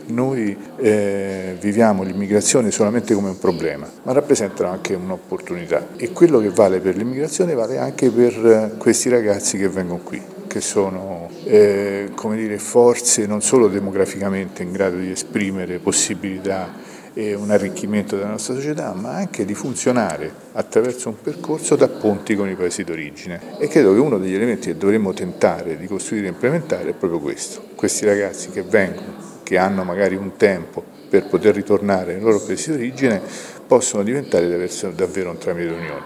noi viviamo l'immigrazione solamente come un problema, ma rappresentano anche un'opportunità, e quello che vale per l'immigrazione vale anche per questi ragazzi che vengono qui, che sono forze non solo demograficamente in grado di esprimere possibilità e un arricchimento della nostra società, ma anche di funzionare attraverso un percorso da ponti con i paesi d'origine. E credo che uno degli elementi che dovremmo tentare di costruire e implementare è proprio questo. Questi ragazzi che vengono, che hanno magari un tempo per poter ritornare nei loro paesi d'origine, possono diventare davvero un tramite d'unione.